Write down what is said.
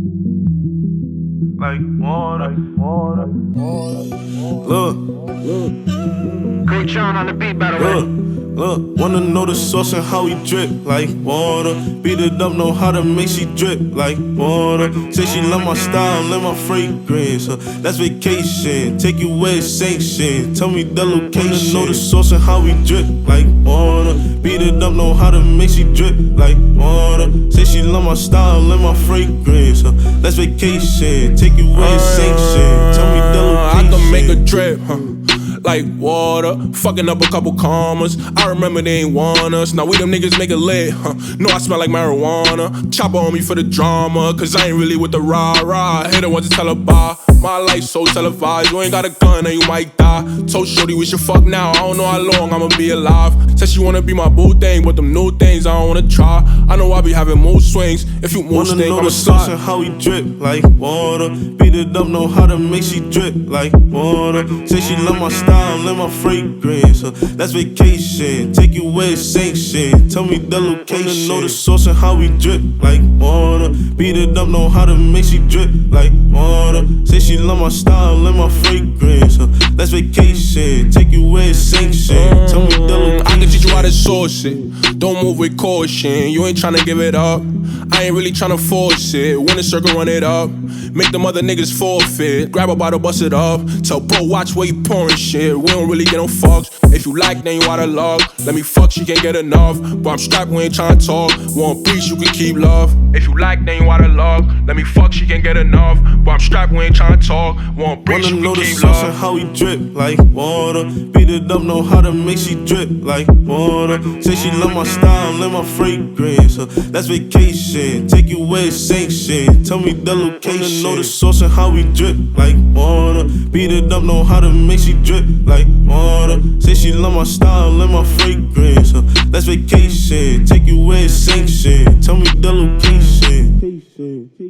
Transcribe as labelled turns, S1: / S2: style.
S1: Like water. Look.
S2: Great John on the beat, by the way.
S1: Look, wanna know the sauce and how we drip like water. Beat it up, know how to make she drip like water. Say she love my style, love my fragrance. That's vacation, take you where it's sanctioned. Tell me the location. Know the sauce and how we drip like water. Beat it up, know how to make she drip like water. Say she love my style, love my fragrance. That's vacation, take you where it's sanctioned. Tell me the location.
S3: I can make a drip, like water, fucking up a couple commas. I remember they ain't want us. Now we them niggas make it lit, No, I smell like marijuana. Chopper on me for the drama, cause I ain't really with the rah-rah. I hit her once to tell her bye. My life so televised, you ain't got a gun and you might die. Told shorty we should fuck now, I don't know how long I'ma be alive. Said she wanna be my boo thing, but them new things I don't wanna try. I know I be having mood swings, if you mood stink, I'ma
S1: sauce and how we drip like water. Beat it up, know how to make she drip like water. Say she love my style, love my fragrance. That's vacation, take you where it's sanctioned. Tell me the location. Know the sauce and how we drip like water. Beat it up, know how to make she drip like water. Say she love my style, love my fragrance. That's vacation, take you where it's sanctioned. Tell me the location.
S3: I can teach you how to source it. Don't move with caution, you ain't tryna give it up. I ain't really tryna force it. Win a circle, run it up. Make them other niggas forfeit. Grab a bottle, bust it up. Tell bro, watch where you pouring shit. We don't really get no fucks. If you like, then you out of luck. Let me fuck, she can't get enough. But I'm strapped, we ain't tryna talk. Want peace, you can keep love. If you like, then you out of luck. Let me fuck, she can't get enough. But I'm strapped, we ain't tryna talk. Want peace, you can keep love.
S1: And how we drip like water. Beat it up, know how to make she drip like water. Say she love my style, love my fragrance. That's vacation, take you where it's sanctioned. Tell me the location. Know the sauce and how we drip like water. Beat it up, know how to make she drip like water. Say she love my style, love my fragrance. That's vacation, take you where it's sanctioned. Tell me the location.